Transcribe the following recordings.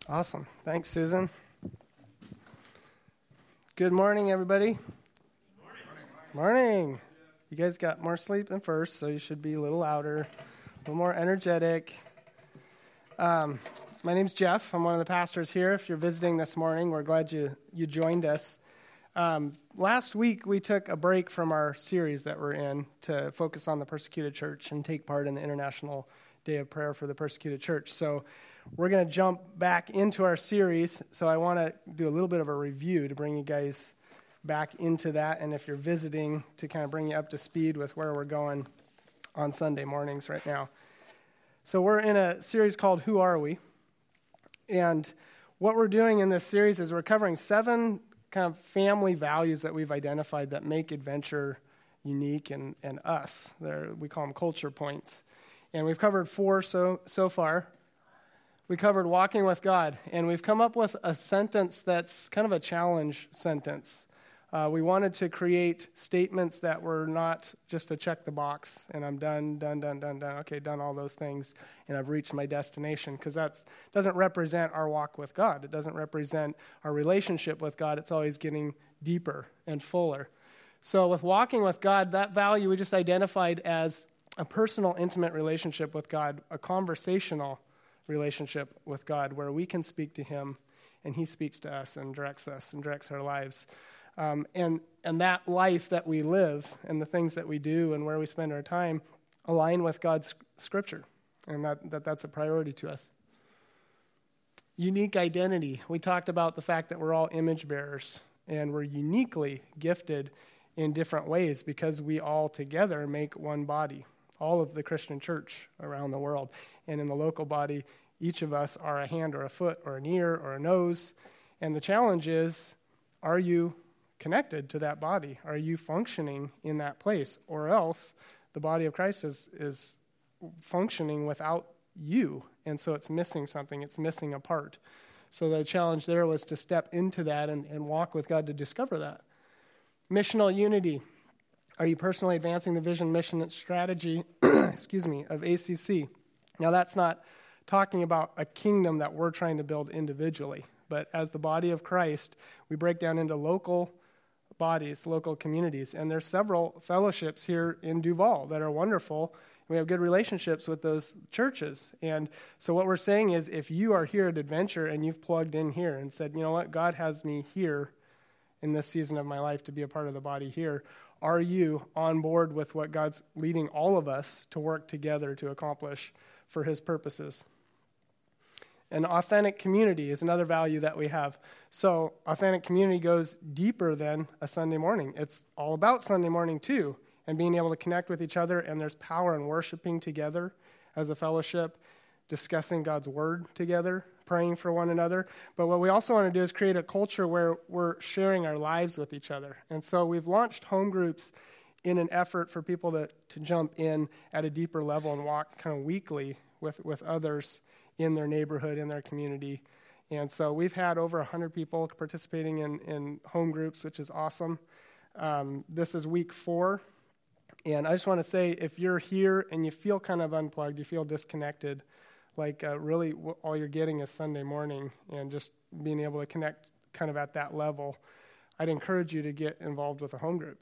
Awesome. Thanks, Susan. Good morning, everybody. Morning. You guys got more sleep than first, so you should be a little louder, a little more energetic. My name's Jeff. I'm one of the pastors here. If you're visiting this morning, we're glad you joined us. Last week, we took a break from our series that we're in to focus on the persecuted church and take part in the International Day of Prayer for the Persecuted Church. So we're going to jump back into our series. So I want to do a little bit of a review to bring you guys back into that. And if you're visiting, to kind of bring you up to speed with where we're going on Sunday mornings right now. So we're in a series called Who Are We? And what we're doing in this series is we're covering 7 kind of family values that we've identified that make Adventure unique and us. We call them culture points. And we've covered 4 so far. We covered walking with God, and we've come up with a sentence that's kind of a challenge sentence. We wanted to create statements that were not just to check the box, and I'm done, okay, done all those things, and I've reached my destination, because that doesn't represent our walk with God. It doesn't represent our relationship with God. It's always getting deeper and fuller. So with walking with God, that value we just identified as a personal, intimate relationship with God, a conversational relationship with God where we can speak to Him and He speaks to us and directs our lives. And that life that we live and the things that we do and where we spend our time align with God's Scripture, and that's a priority to us. Unique identity. We talked about the fact that we're all image bearers and we're uniquely gifted in different ways because we all together make one body. All of the Christian church around the world. And in the local body, each of us are a hand or a foot or an ear or a nose. And the challenge is, are you connected to that body? Are you functioning in that place? Or else the body of Christ is functioning without you. And so it's missing something. It's missing a part. So the challenge there was to step into that and walk with God to discover that. Missional unity. Are you personally advancing the vision, mission, and strategy, of ACC? Now, that's not talking about a kingdom that we're trying to build individually, but as the body of Christ, we break down into local bodies, local communities, and there's several fellowships here in Duval that are wonderful. We have good relationships with those churches, and so what we're saying is if you are here at Adventure and you've plugged in here and said, you know what, God has me here in this season of my life to be a part of the body here, are you on board with what God's leading all of us to work together to accomplish for His purposes? And authentic community is another value that we have. So authentic community goes deeper than a Sunday morning. It's all about Sunday morning too, and being able to connect with each other, and there's power in worshiping together as a fellowship, discussing God's word together, praying for one another. But what we also want to do is create a culture where we're sharing our lives with each other. And so we've launched home groups in an effort for people to jump in at a deeper level and walk kind of weekly with others in their neighborhood, in their community. And so we've had over 100 people participating in home groups, which is awesome. This is week 4. And I just want to say, if you're here and you feel kind of unplugged, you feel disconnected, like really all you're getting is Sunday morning and just being able to connect kind of at that level, I'd encourage you to get involved with a home group.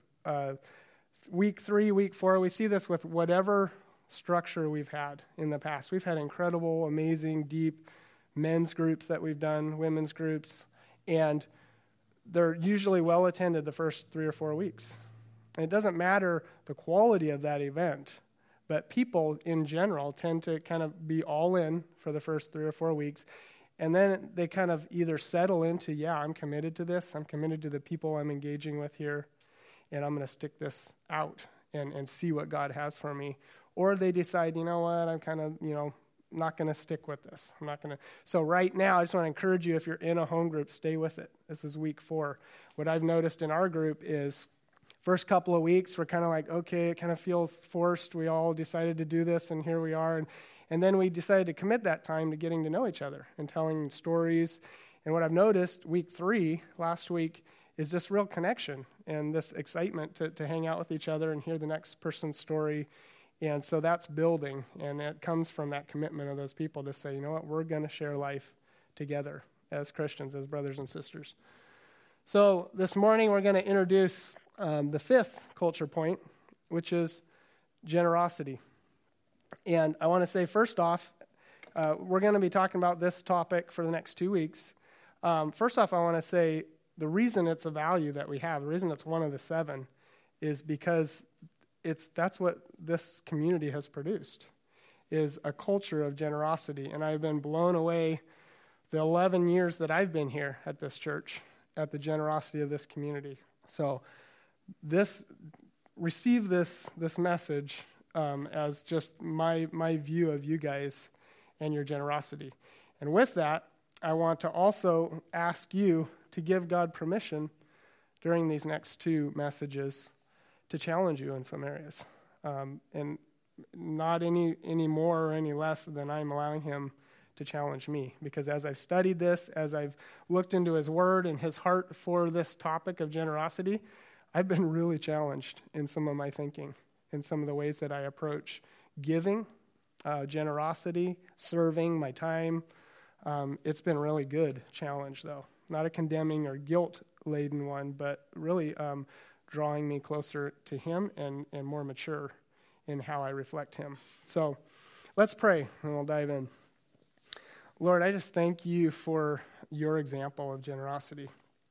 Week 3, week 4, we see this with whatever structure we've had in the past. We've had incredible, amazing, deep men's groups that we've done, women's groups, and they're usually well attended the first 3 or 4 weeks. And it doesn't matter the quality of that event, but people in general tend to kind of be all in for the first 3 or 4 weeks. And then they kind of either settle into, yeah, I'm committed to this. I'm committed to the people I'm engaging with here. And I'm going to stick this out and see what God has for me. Or they decide, you know what, I'm kind of, not going to stick with this. I'm not going to. So right now, I just want to encourage you, if you're in a home group, stay with it. This is week 4. What I've noticed in our group is first couple of weeks, we're kind of like, okay, it kind of feels forced. We all decided to do this, and here we are. And then we decided to commit that time to getting to know each other and telling stories. And what I've noticed, week 3, last week, is this real connection and this excitement to hang out with each other and hear the next person's story. And so that's building, and it comes from that commitment of those people to say, you know what, we're going to share life together as Christians, as brothers and sisters. So this morning we're going to introduce the fifth culture point, which is generosity. And I want to say, first off, we're going to be talking about this topic for the next 2 weeks. First off, I want to say the reason it's a value that we have, the reason it's one of the 7, is because that's what this community has produced, is a culture of generosity. And I've been blown away the 11 years that I've been here at this church at the generosity of this community. So receive this message as just my view of you guys and your generosity. And with that, I want to also ask you to give God permission during these next 2 messages to challenge you in some areas. And not any more or any less than I'm allowing him to challenge me. Because as I've studied this, as I've looked into his word and his heart for this topic of generosity, I've been really challenged in some of my thinking, in some of the ways that I approach giving, generosity, serving, my time. It's been really good challenge, though. Not a condemning or guilt-laden one, but really drawing me closer to him and more mature in how I reflect him. So let's pray, and we'll dive in. Lord, I just thank you for your example of generosity.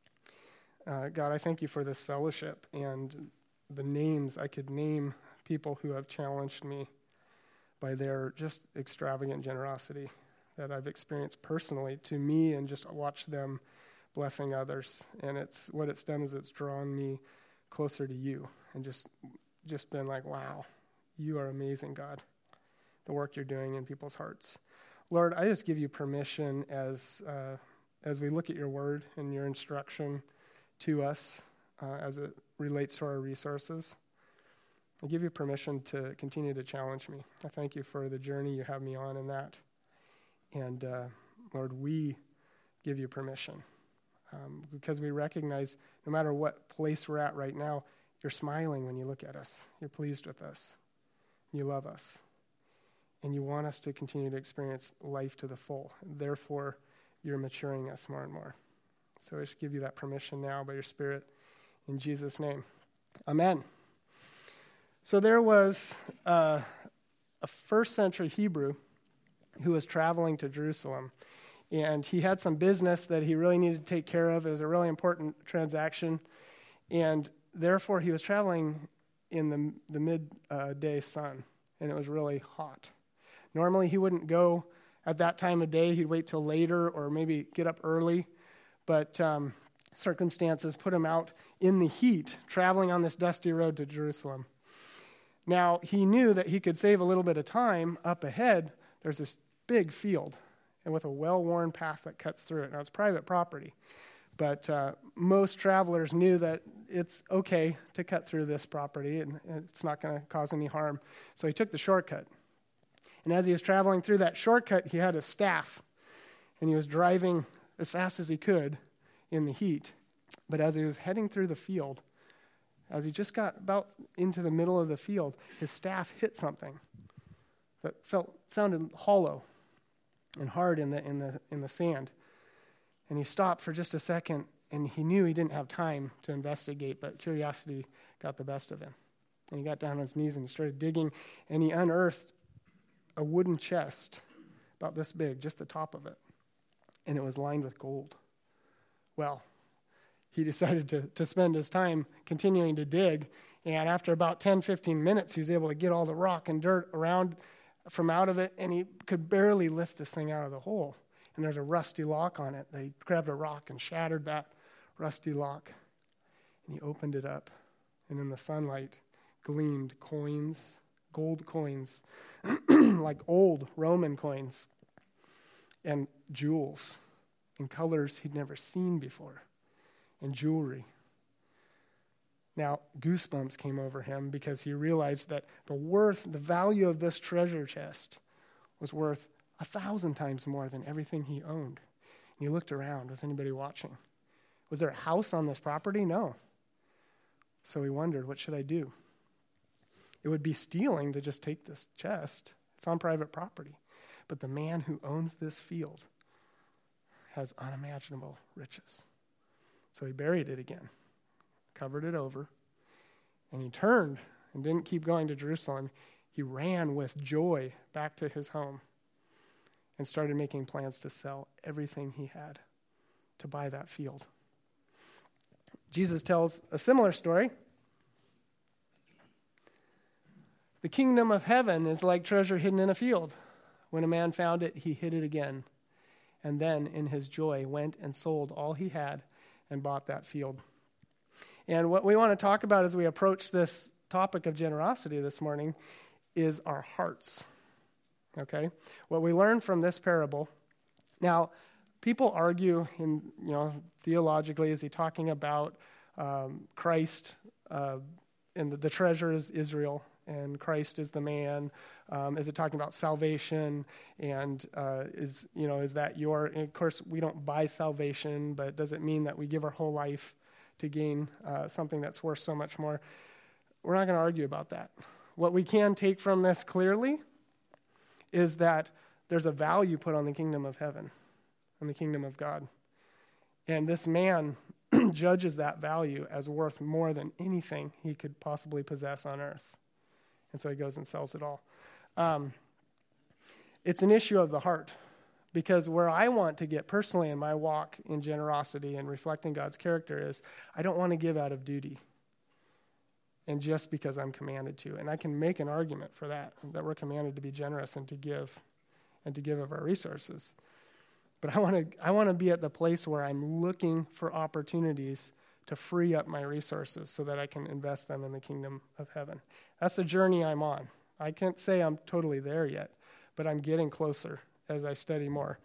God, I thank you for this fellowship and the names. I could name people who have challenged me by their just extravagant generosity that I've experienced personally to me and just watch them blessing others. And what it's done is it's drawn me closer to you and just been like, wow, you are amazing, God, the work you're doing in people's hearts. Lord, I just give you permission as we look at your word and your instruction to us as it relates to our resources. I give you permission to continue to challenge me. I thank you for the journey you have me on in that. And Lord, we give you permission because we recognize no matter what place we're at right now, you're smiling when you look at us. You're pleased with us. You love us. And you want us to continue to experience life to the full. Therefore, you're maturing us more and more. So I just give you that permission now by your Spirit in Jesus' name. Amen. So there was a first century Hebrew who was traveling to Jerusalem. And he had some business that he really needed to take care of. It was a really important transaction. And therefore, he was traveling in the midday sun. And it was really hot. Normally, he wouldn't go at that time of day. He'd wait till later or maybe get up early. But circumstances put him out in the heat, traveling on this dusty road to Jerusalem. Now, he knew that he could save a little bit of time. Up ahead, there's this big field and with a well-worn path that cuts through it. Now, it's private property, but most travelers knew that it's okay to cut through this property and it's not going to cause any harm. So he took the shortcut. And as he was traveling through that shortcut, he had a staff, and he was driving as fast as he could in the heat. But as he was heading through the field, as he just got about into the middle of the field, his staff hit something that sounded hollow and hard in the sand. And he stopped for just a second, and he knew he didn't have time to investigate, but curiosity got the best of him. And he got down on his knees and started digging, and he unearthed a wooden chest about this big, just the top of it, and it was lined with gold. Well, he decided to spend his time continuing to dig, and after about 10, 15 minutes, he was able to get all the rock and dirt around from out of it, and he could barely lift this thing out of the hole. And there's a rusty lock on it. He grabbed a rock and shattered that rusty lock, and he opened it up, and in the sunlight gleamed coins, gold coins, like old Roman coins, and jewels in colors he'd never seen before, and jewelry. Now, goosebumps came over him because he realized that the value of this treasure chest was worth 1,000 times more than everything he owned. And he looked around. Was anybody watching? Was there a house on this property? No. So he wondered, what should I do? It would be stealing to just take this chest. It's on private property. But the man who owns this field, has unimaginable riches. So he buried it again, covered it over, and he turned and didn't keep going to Jerusalem. He ran with joy back to his home and started making plans to sell everything he had to buy that field. Jesus tells a similar story. The kingdom of heaven is like treasure hidden in a field. When a man found it, he hid it again, and then in his joy went and sold all he had and bought that field. And what we want to talk about as we approach this topic of generosity this morning is our hearts. Okay? What we learn from this parable. Now, people argue theologically, is he talking about Christ and the treasure is Israel and Christ is the man? Is it talking about salvation? And is that your? And of course, we don't buy salvation, but does it mean that we give our whole life to gain something that's worth so much more? We're not going to argue about that. What we can take from this clearly is that there's a value put on the kingdom of heaven and the kingdom of God. And this man judges that value as worth more than anything he could possibly possess on earth. And so he goes and sells it all. It's an issue of the heart, because where I want to get personally in my walk in generosity and reflecting God's character is I don't want to give out of duty and just because I'm commanded to. And I can make an argument for that we're commanded to be generous and to give of our resources. But I want to be at the place where I'm looking for opportunities to free up my resources so that I can invest them in the kingdom of heaven. That's the journey I'm on. I can't say I'm totally there yet, but I'm getting closer as I study more.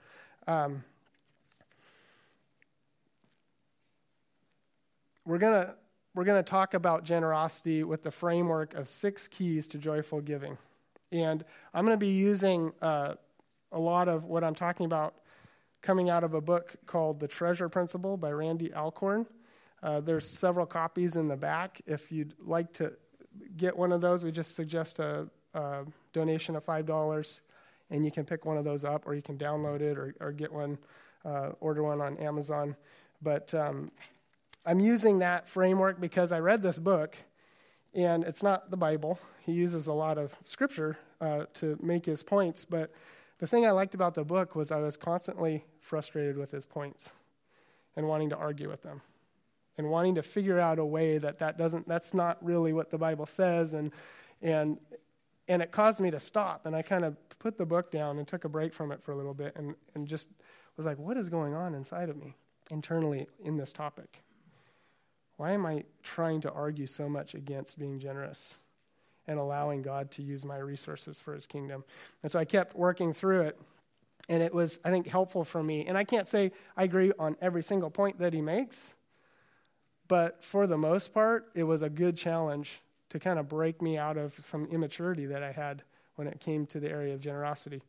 We're gonna talk about generosity with the framework of 6 keys to joyful giving, and I'm going to be using a lot of what I'm talking about coming out of a book called The Treasure Principle by Randy Alcorn. There's several copies in the back. If you'd like to get one of those, we just suggest a donation of $5, and you can pick one of those up, or you can download it or get one, order one on Amazon. But I'm using that framework because I read this book, and it's not the Bible. He uses a lot of scripture to make his points, but the thing I liked about the book was I was constantly frustrated with his and wanting to argue with them and wanting to figure out a way that's not really what the Bible says, and it caused me to stop, and I kind of put the book down and took a break from it for a little bit and just was like, what is going on inside of me internally in this topic? Why am I trying to argue so much against being generous and allowing God to use my resources for his kingdom? And so I kept working through it, and it was, I think, helpful for me. And I can't say I agree on every single point that he makes, but for the most part, it was a good challenge to kind of break me out of some immaturity that I had when it came to the area of generosity.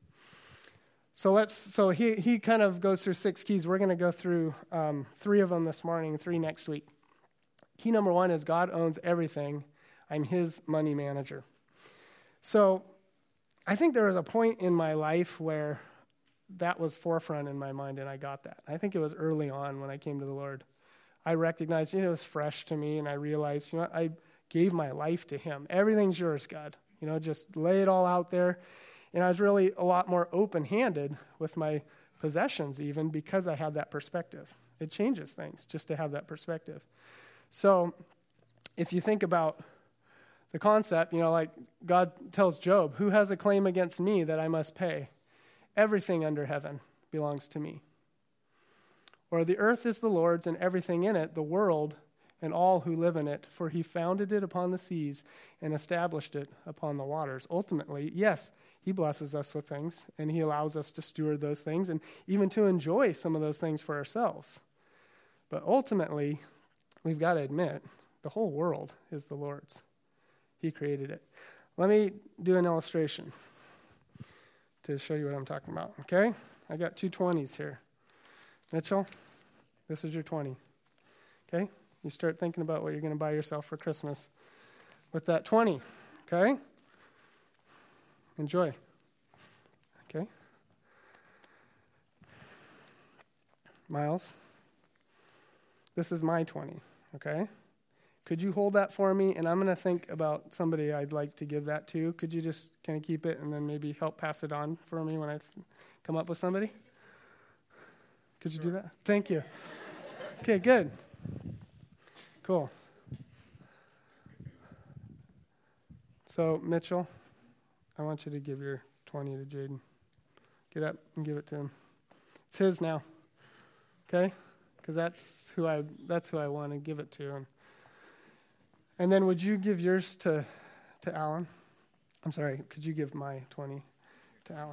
So he kind of goes through 6 keys. We're going to go through 3 of them this morning, 3 next week. Key number 1 is God owns everything. I'm his money manager. So I think there was a point in my life where that was forefront in my mind, and I got that. I think it was early on when I came to the Lord. I recognized, it was fresh to me, and I realized, I gave my life to him. Everything's yours, God. Just lay it all out there. And I was really a lot more open-handed with my possessions even because I had that perspective. It changes things just to have that perspective. So if you think about the concept, like God tells Job, who has a claim against me that I must pay? Everything under heaven belongs to me. Or the earth is the Lord's and everything in it, the world and all who live in it, for he founded it upon the seas and established it upon the waters. Ultimately, yes, he blesses us with things, and he allows us to steward those things and even to enjoy some of those things for ourselves. But ultimately, we've got to admit, the whole world is the Lord's. He created it. Let me do an illustration to show you what I'm talking about, okay? I got 2 20s here. Mitchell, this is your 20, okay? You start thinking about what you're going to buy yourself for Christmas with that 20, okay? Enjoy, okay? Miles, this is my 20, okay? Could you hold that for me? And I'm going to think about somebody I'd like to give that to. Could you just kind of keep it and then maybe help pass it on for me when I come up with somebody? Could you do that? Thank you. Okay, good. Cool. So, Mitchell, I want you to give your 20 to Jaden. Get up and give it to him. It's his now. Okay? Because that's who I want to give it to. And then would you give yours to Alan? I'm sorry, could you give my 20 to Alan?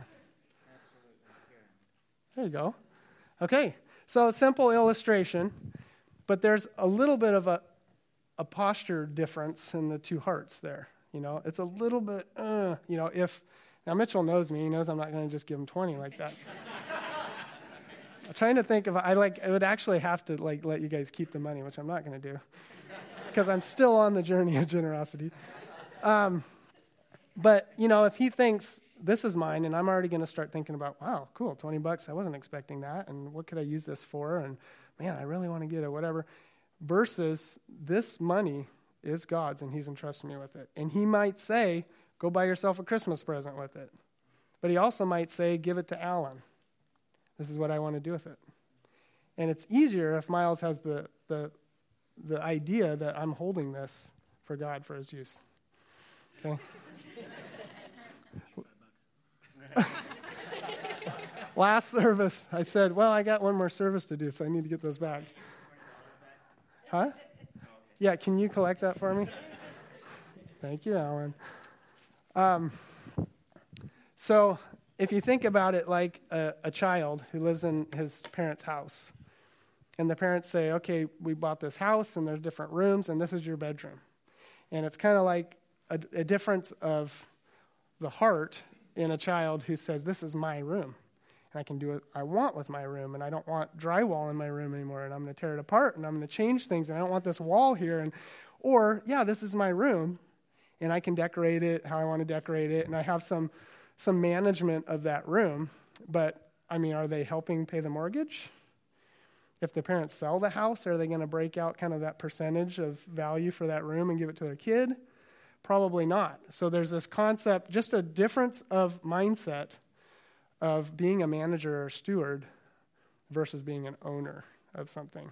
There you go. Okay, so a simple illustration, but there's a little bit of a posture difference in the two hearts there. You know, it's a little bit, now Mitchell knows me. He knows I'm not going to just give him 20 like that. I'm trying to think I would actually have to let you guys keep the money, which I'm not going to do because I'm still on the journey of generosity. But, if he thinks this is mine and I'm already going to start thinking about, wow, cool, $20, I wasn't expecting that. And what could I use this for? And man, I really want to get it, whatever. Versus this money is God's and he's entrusted me with it. And he might say, go buy yourself a Christmas present with it. But he also might say, give it to Alan. This is what I want to do with it. And it's easier if Miles has the idea that I'm holding this for God for his use. Okay? Last service, I said, well, I got one more service to do, so I need to get those back. Huh? Yeah, can you collect that for me? Thank you, Alan. So if you think about it like a child who lives in his parents' house, and the parents say, okay, we bought this house, and there's different rooms, and this is your bedroom. And it's kind of like a difference of the heart in a child who says, this is my room, and I can do what I want with my room, and I don't want drywall in my room anymore, and I'm going to tear it apart, and I'm going to change things, and I don't want this wall here. Or, this is my room, and I can decorate it how I want to decorate it, and I have some management of that room. But, are they helping pay the mortgage? If the parents sell the house, are they going to break out kind of that percentage of value for that room and give it to their kid? Probably not. So there's this concept, just a difference of mindset of being a manager or steward versus being an owner of something.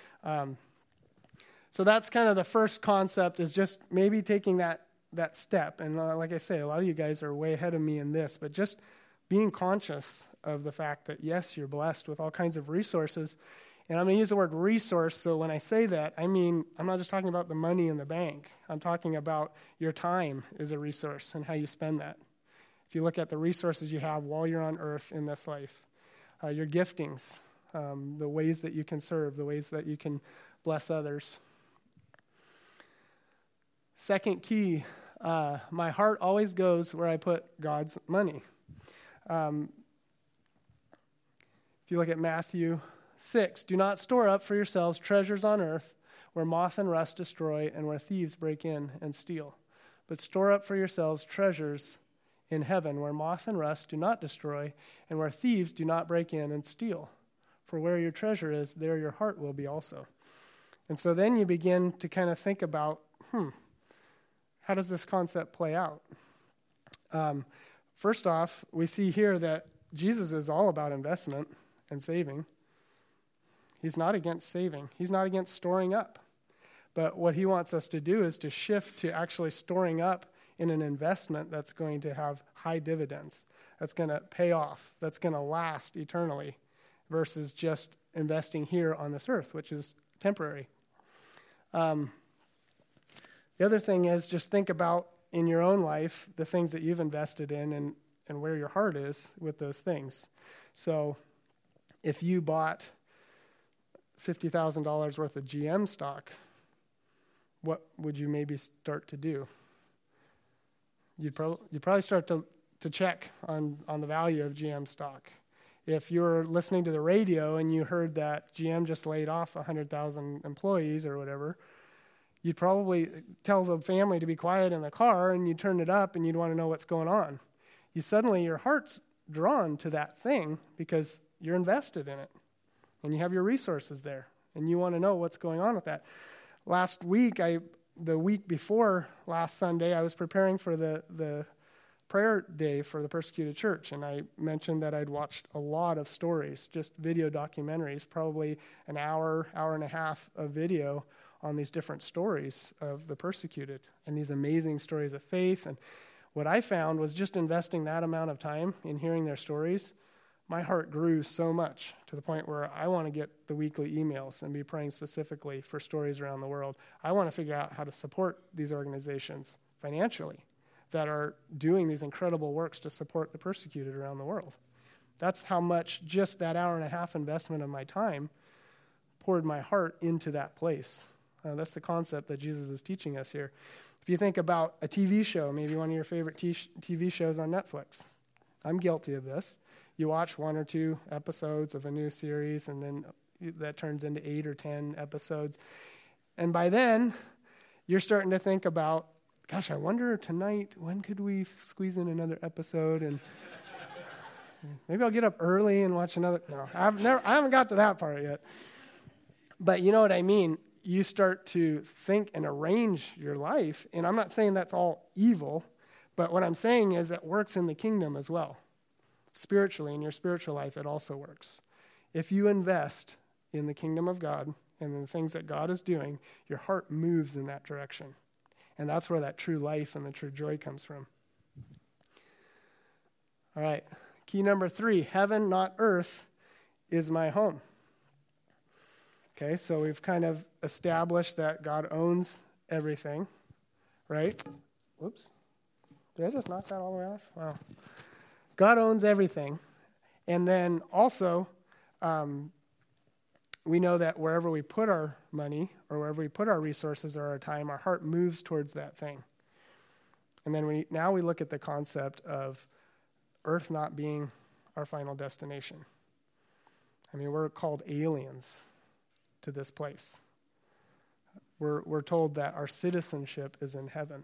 So that's kind of the first concept, is just maybe taking that step. And like I say, a lot of you guys are way ahead of me in this, but just being conscious of the fact that, yes, you're blessed with all kinds of resources. And I'm going to use the word resource, so when I say that, I'm not just talking about the money in the bank. I'm talking about your time is a resource and how you spend that. If you look at the resources you have while you're on earth in this life, your giftings, the ways that you can serve, the ways that you can bless others. Second key, my heart always goes where I put God's money. If you look at Matthew 6, do not store up for yourselves treasures on earth where moth and rust destroy and where thieves break in and steal. But store up for yourselves treasures in heaven where moth and rust do not destroy and where thieves do not break in and steal. For where your treasure is, there your heart will be also. And so then you begin to kind of think about, how does this concept play out? First off, we see here that Jesus is all about investment and saving. He's not against saving. He's not against storing up. But what he wants us to do is to shift to actually storing up in an investment that's going to have high dividends, that's going to pay off, that's going to last eternally, versus just investing here on this earth, which is temporary. The other thing is just think about in your own life the things that you've invested in and where your heart is with those things. So if you bought $50,000 worth of GM stock, what would you maybe start to do? You'd probably start to check on the value of GM stock. If you were listening to the radio and you heard that GM just laid off 100,000 employees or whatever, you'd probably tell the family to be quiet in the car, and you'd turn it up and you'd want to know what's going on. Your heart's drawn to that thing because you're invested in it. and you have your resources there, and you want to know what's going on with that. Last week, the week before last Sunday, I was preparing for the prayer day for the persecuted church, and I mentioned that I'd watched a lot of stories, just video documentaries, probably an hour and a half of video on these different stories of the persecuted and these amazing stories of faith. And what I found was just investing that amount of time in hearing their stories, my heart grew so much to the point where I want to get the weekly emails and be praying specifically for stories around the world. I want to figure out how to support these organizations financially that are doing these incredible works to support the persecuted around the world. That's how much just that hour and a half investment of my time poured my heart into that place. That's the concept that Jesus is teaching us here. If you think about a TV show, maybe one of your favorite TV shows on Netflix, I'm guilty of this. You watch 1 or 2 episodes of a new series, and then that turns into 8 or 10 episodes. And by then, you're starting to think about, gosh, I wonder tonight, when could we squeeze in another episode? And maybe I'll get up early and watch another. No, I haven't got to that part yet. But you know what I mean? You start to think and arrange your life. And I'm not saying that's all evil, but what I'm saying is it works in the kingdom as well. Spiritually, in your spiritual life, it also works. If you invest in the kingdom of God and in the things that God is doing, your heart moves in that direction. And that's where that true life and the true joy comes from. All right, key number 3, heaven, not earth, is my home. Okay, so we've kind of established that God owns everything, right? Whoops. Did I just knock that all the way off? Wow. God owns everything. And then also, we know that wherever we put our money or wherever we put our resources or our time, our heart moves towards that thing. And then now we look at the concept of earth not being our final destination. I mean, we're called aliens to this place. We're told that our citizenship is in heaven.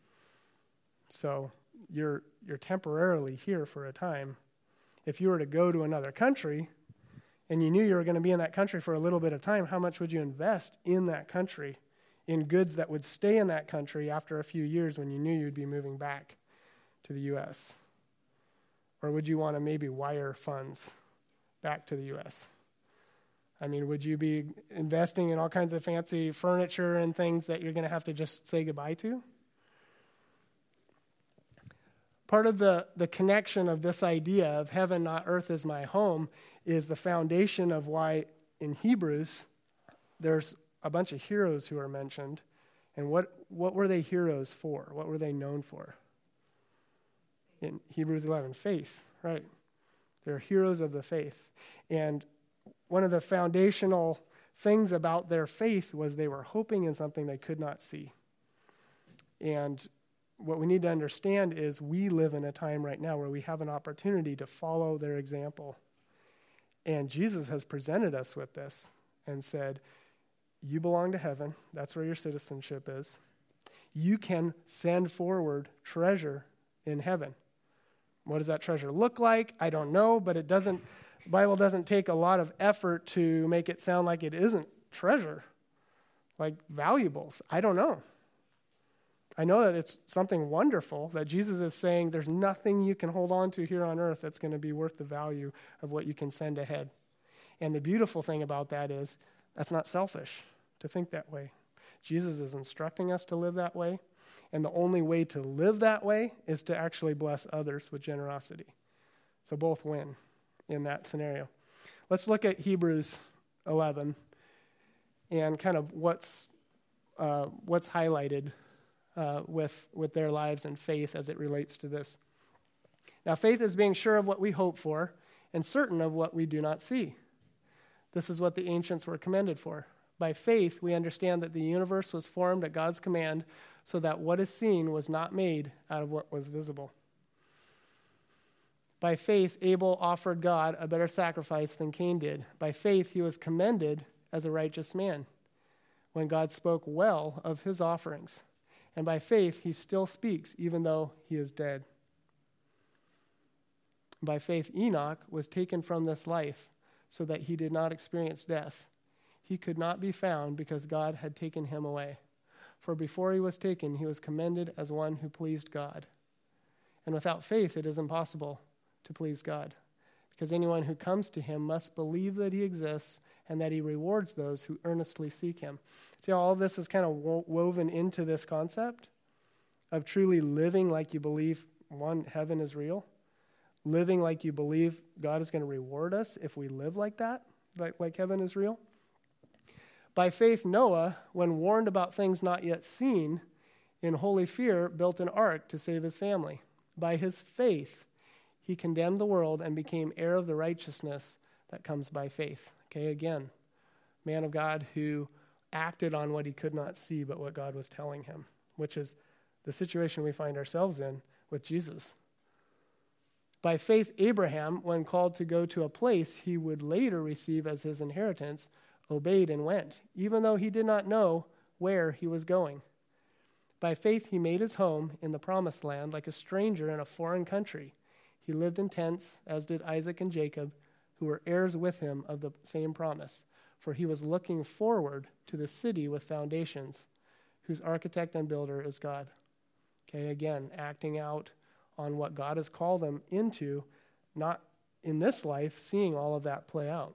So you're temporarily here for a time. If you were to go to another country and you knew you were going to be in that country for a little bit of time, how much would you invest in that country, in goods that would stay in that country after a few years when you knew you'd be moving back to the U.S.? Or would you want to maybe wire funds back to the U.S.? I mean, would you be investing in all kinds of fancy furniture and things that you're going to have to just say goodbye to? Part of the connection of this idea of heaven, not earth, is my home is the foundation of why in Hebrews there's a bunch of heroes who are mentioned. And what were they heroes for? What were they known for? In Hebrews 11, faith, right? They're heroes of the faith. And one of the foundational things about their faith was they were hoping in something they could not see. And what we need to understand is we live in a time right now where we have an opportunity to follow their example. And Jesus has presented us with this and said, you belong to heaven. That's where your citizenship is. You can send forward treasure in heaven. What does that treasure look like? I don't know, but the Bible doesn't take a lot of effort to make it sound like it isn't treasure, like valuables. I don't know. I know that it's something wonderful that Jesus is saying there's nothing you can hold on to here on earth that's going to be worth the value of what you can send ahead. And the beautiful thing about that is that's not selfish to think that way. Jesus is instructing us to live that way. And the only way to live that way is to actually bless others with generosity. So both win in that scenario. Let's look at Hebrews 11 and kind of what's highlighted with their lives and faith as it relates to this. Now, faith is being sure of what we hope for and certain of what we do not see. This is what the ancients were commended for. By faith, we understand that the universe was formed at God's command so that what is seen was not made out of what was visible. By faith, Abel offered God a better sacrifice than Cain did. By faith, he was commended as a righteous man when God spoke well of his offerings. And by faith, he still speaks even though he is dead. By faith, Enoch was taken from this life so that he did not experience death. He could not be found because God had taken him away. For before he was taken, he was commended as one who pleased God. And without faith, it is impossible to please God, because anyone who comes to him must believe that he exists and that he rewards those who earnestly seek him. See how all of this is kind of woven into this concept of truly living like you believe, one, heaven is real, living like you believe God is going to reward us if we live like that, like heaven is real. By faith, Noah, when warned about things not yet seen, in holy fear, built an ark to save his family. By his faith, he condemned the world and became heir of the righteousness that comes by faith. Okay, again, man of God who acted on what he could not see but what God was telling him, which is the situation we find ourselves in with Jesus. By faith, Abraham, when called to go to a place he would later receive as his inheritance, obeyed and went, even though he did not know where he was going. By faith, he made his home in the promised land like a stranger in a foreign country. He lived in tents, as did Isaac and Jacob, who were heirs with him of the same promise. For he was looking forward to the city with foundations, whose architect and builder is God. Okay, again, acting out on what God has called them into, not in this life, seeing all of that play out.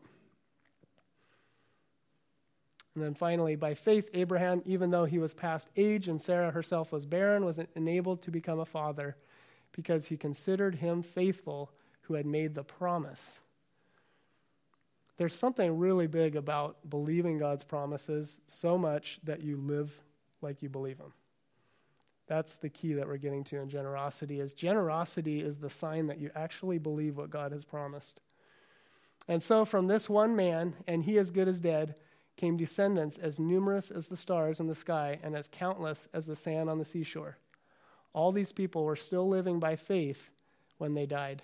And then finally, by faith, Abraham, even though he was past age and Sarah herself was barren, was enabled to become a father because he considered him faithful who had made the promise. There's something really big about believing God's promises so much that you live like you believe them. That's the key that we're getting to in generosity is the sign that you actually believe what God has promised. And so from this one man, and he as good as dead, came descendants as numerous as the stars in the sky and as countless as the sand on the seashore. All these people were still living by faith when they died.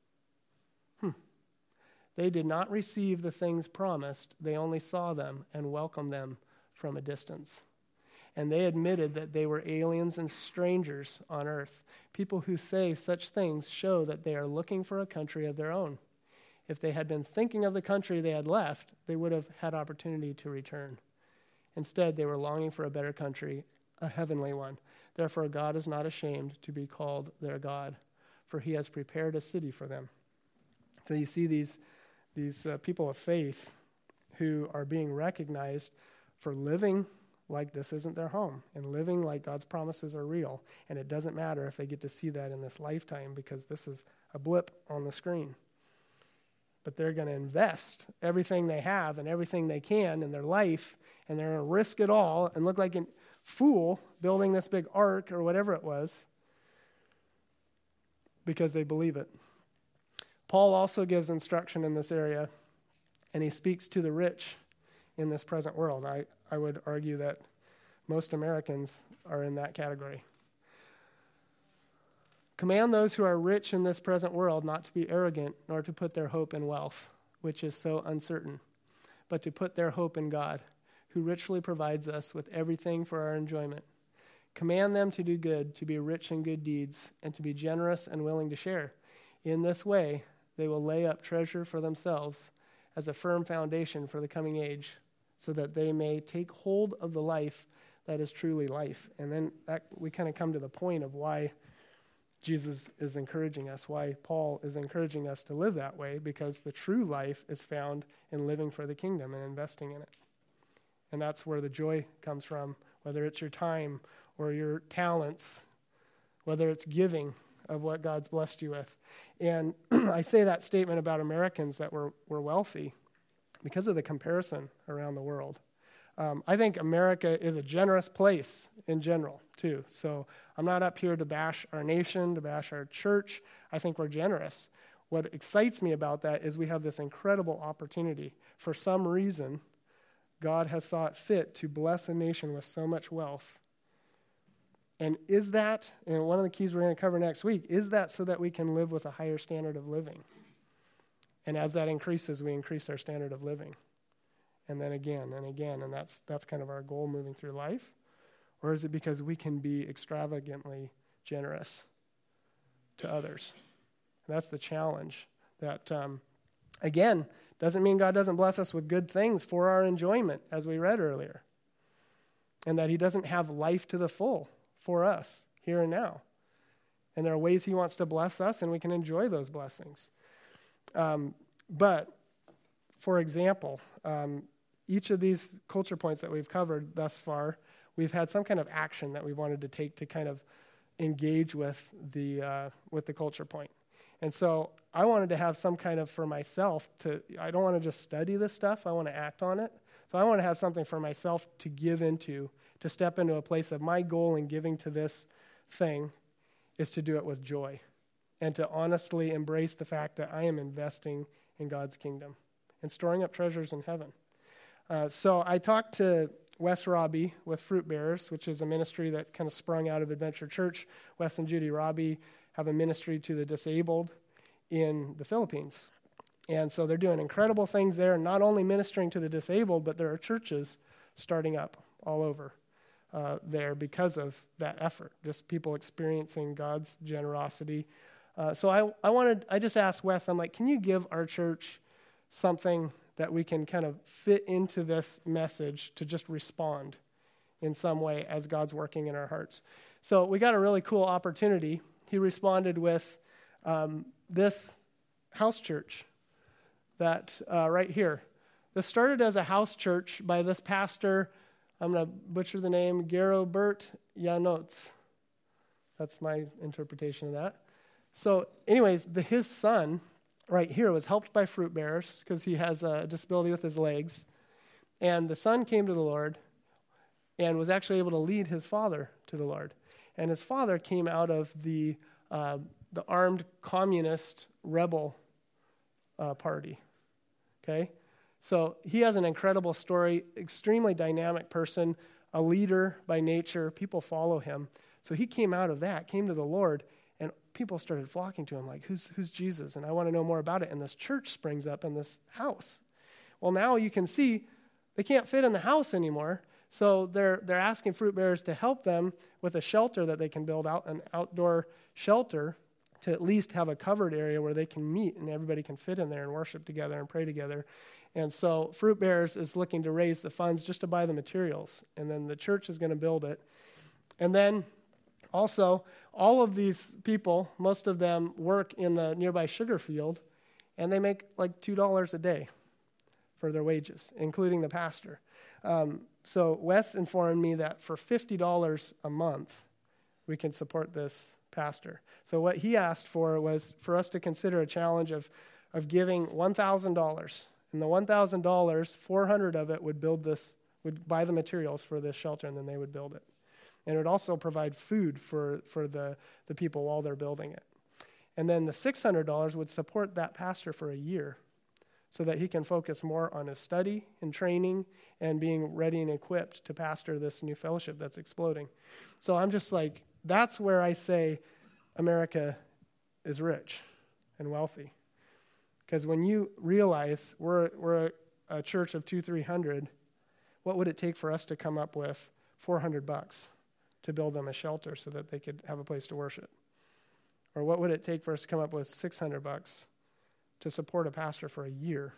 They did not receive the things promised. They only saw them and welcomed them from a distance. And they admitted that they were aliens and strangers on earth. People who say such things show that they are looking for a country of their own. If they had been thinking of the country they had left, they would have had opportunity to return. Instead, they were longing for a better country, a heavenly one. Therefore, God is not ashamed to be called their God, for he has prepared a city for them. So you see these people of faith who are being recognized for living like this isn't their home and living like God's promises are real. And it doesn't matter if they get to see that in this lifetime because this is a blip on the screen. But they're going to invest everything they have and everything they can in their life, and they're going to risk it all and look like a fool building this big ark or whatever it was because they believe it. Paul also gives instruction in this area, and he speaks to the rich in this present world. I would argue that most Americans are in that category. Command those who are rich in this present world not to be arrogant, nor to put their hope in wealth, which is so uncertain, but to put their hope in God, who richly provides us with everything for our enjoyment. Command them to do good, to be rich in good deeds, and to be generous and willing to share. In this way, they will lay up treasure for themselves as a firm foundation for the coming age, so that they may take hold of the life that is truly life. And then we kind of come to the point of why Jesus is encouraging us, why Paul is encouraging us to live that way, because the true life is found in living for the kingdom and investing in it. And that's where the joy comes from, whether it's your time or your talents, whether it's giving of what God's blessed you with. And I say that statement about Americans that we're wealthy because of the comparison around the world. I think America is a generous place in general, too. So I'm not up here to bash our nation, to bash our church. I think we're generous. What excites me about that is we have this incredible opportunity. For some reason, God has thought fit to bless a nation with so much wealth. And is that, and one of the keys we're going to cover next week, is that so that we can live with a higher standard of living? And as that increases, we increase our standard of living. And then again and again, and that's kind of our goal moving through life? Or is it because we can be extravagantly generous to others? And that's the challenge that, again, Doesn't mean God doesn't bless us with good things for our enjoyment, as we read earlier. And that he doesn't have life to the full for us here and now. And there are ways he wants to bless us, and we can enjoy those blessings. But, for example, each of these culture points that we've covered thus far, we've had some kind of action that we wanted to take to kind of engage with the culture point. And so I wanted to have some kind of, for myself, I don't want to just study this stuff, I want to act on it. So I want to have something for myself to give into, to step into a place of my goal in giving to this thing is to do it with joy and to honestly embrace the fact that I am investing in God's kingdom and storing up treasures in heaven. So I talked to Wes Robbie with Fruit Bearers, which is a ministry that kind of sprung out of Adventure Church. Wes and Judy Robbie have a ministry to the disabled in the Philippines. And so they're doing incredible things there, not only ministering to the disabled, but there are churches starting up all over there because of that effort, just people experiencing God's generosity. So I just asked Wes, I'm like, can you give our church something that we can kind of fit into this message to just respond in some way as God's working in our hearts? So we got a really cool opportunity. He responded with this house church that right here. This started as a house church by this pastor, I'm going to butcher the name, Gerobert Janotz. That's my interpretation of that. So anyways, his son right here was helped by Fruit Bearers because he has a disability with his legs. And the son came to the Lord and was actually able to lead his father to the Lord. And his father came out of the armed communist rebel party. Okay? So he has an incredible story, extremely dynamic person, a leader by nature. People follow him. So he came out of that, came to the Lord, and people started flocking to him like, who's Jesus? And I want to know more about it. And this church springs up in this house. Well, now you can see they can't fit in the house anymore. So they're asking Fruit Bearers to help them with a shelter that they can build out, an outdoor shelter to at least have a covered area where they can meet and everybody can fit in there and worship together and pray together. And so Fruit Bearers is looking to raise the funds just to buy the materials. And then the church is going to build it. And then also, all of these people, most of them work in the nearby sugar field, and they make like $2 a day for their wages, including the pastor. So Wes informed me that for $50 a month, we can support this pastor. So what he asked for was for us to consider a challenge of giving $1,000. And the $1,000, $400 of it would buy the materials for this shelter, and then they would build it. And it would also provide food for the people while they're building it. And then the $600 would support that pastor for a year so that he can focus more on his study and training and being ready and equipped to pastor this new fellowship that's exploding. So I'm just like, that's where I say America is rich and wealthy. Because when you realize we're a church of 200-300, what would it take for us to come up with $400 to build them a shelter so that they could have a place to worship? Or what would it take for us to come up with $600 to support a pastor for a year?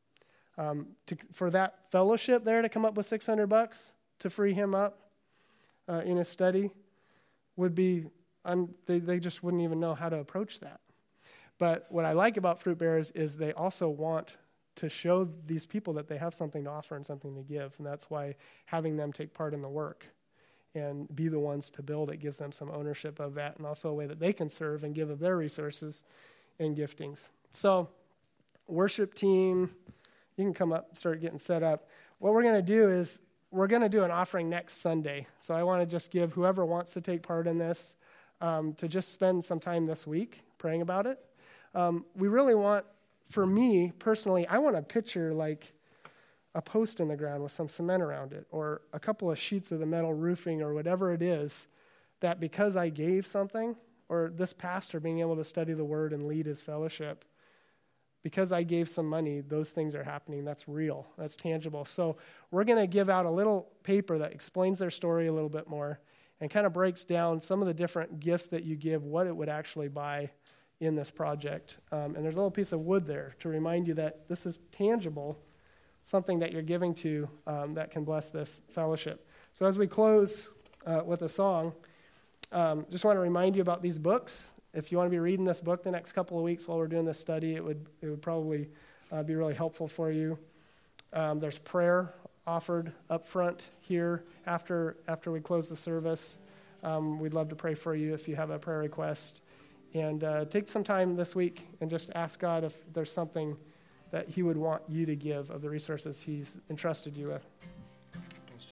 For that fellowship there to come up with $600 to free him up in his study would be, they just wouldn't even know how to approach that. But what I like about Fruit Bearers is they also want to show these people that they have something to offer and something to give. And that's why having them take part in the work and be the ones to build it gives them some ownership of that, and also a way that they can serve and give of their resources and giftings. So worship team, you can come up and start getting set up. What we're going to do is we're going to do an offering next Sunday. So I want to just give whoever wants to take part in this to just spend some time this week praying about it. We really want, for me personally, I want a picture like a post in the ground with some cement around it, or a couple of sheets of the metal roofing, or whatever it is, that because I gave something, or this pastor being able to study the Word and lead his fellowship, because I gave some money, those things are happening. That's real. That's tangible. So we're going to give out a little paper that explains their story a little bit more and kind of breaks down some of the different gifts that you give, what it would actually buy in this project. And there's a little piece of wood there to remind you that this is tangible, something that you're giving to that can bless this fellowship. So as we close with a song, just want to remind you about these books. If you want to be reading this book the next couple of weeks while we're doing this study, it would probably be really helpful for you. There's prayer offered up front here after we close the service. We'd love to pray for you if you have a prayer request. And take some time this week and just ask God if there's something that he would want you to give of the resources he's entrusted you with.